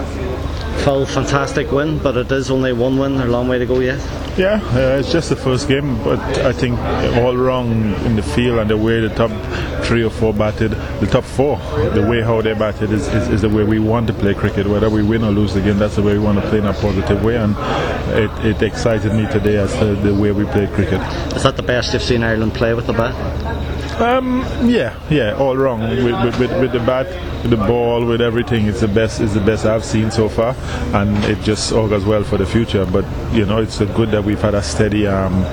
Phil, fantastic win, but it is only one win. There's a long way to go yet. Yeah, it's just the first game, but I think all wrong in the field and the way the top 3 or 4 batted, the top 4, the way how they batted is the way we want to play cricket. Whether we win or lose the game, that's the way we want to play in a positive way, and it excited me today as to the way we played cricket. Is that the best you've seen Ireland play with the bat? Yeah, all wrong with the bat, with the ball, with everything. It's the best I've seen so far, and it just augurs well for the future. But it's good that we've had a steady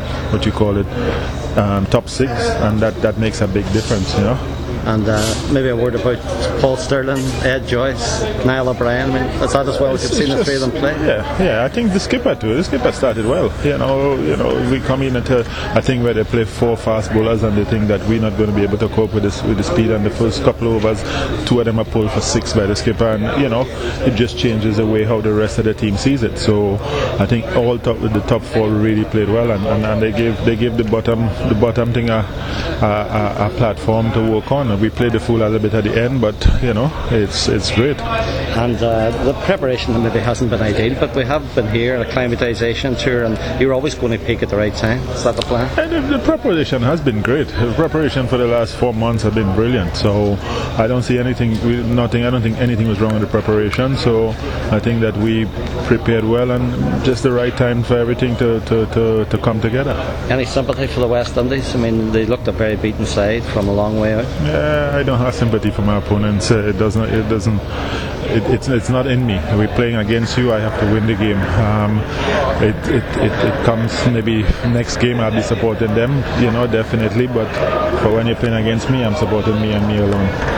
top 6, and that makes a big difference. And maybe a word about Paul Stirling, Ed Joyce, Niall O'Brien. I mean, is that as well as you've seen the 3 of them play? Yeah. I think the skipper too. The skipper started well. We come in into I think where they play 4 fast bowlers, and they think that we're not going to be able to cope with the speed. And the first couple of overs, 2 of them are pulled for 6 by the skipper, and it just changes the way how the rest of the team sees it. So I think the top 4 really played well, and they gave the bottom thing a platform to work on. We played the fool a little bit at the end, but it's great. And the preparation maybe hasn't been ideal, but we have been here on a acclimatisation tour, and you're always going to peak at the right time. Is that the plan? The preparation has been great. The preparation for the last 4 months has been brilliant. So I don't see anything. I don't think anything was wrong with the preparation. So I think that we prepared well, and just the right time for everything to come together. Any sympathy for the West Indies? I mean, they looked a very beaten side from a long way out. I don't have sympathy for my opponents. It's not in me. We're playing against you. I have to win the game. It comes maybe next game. I'll be supporting them, definitely. But for when you're playing against me, I'm supporting me and me alone.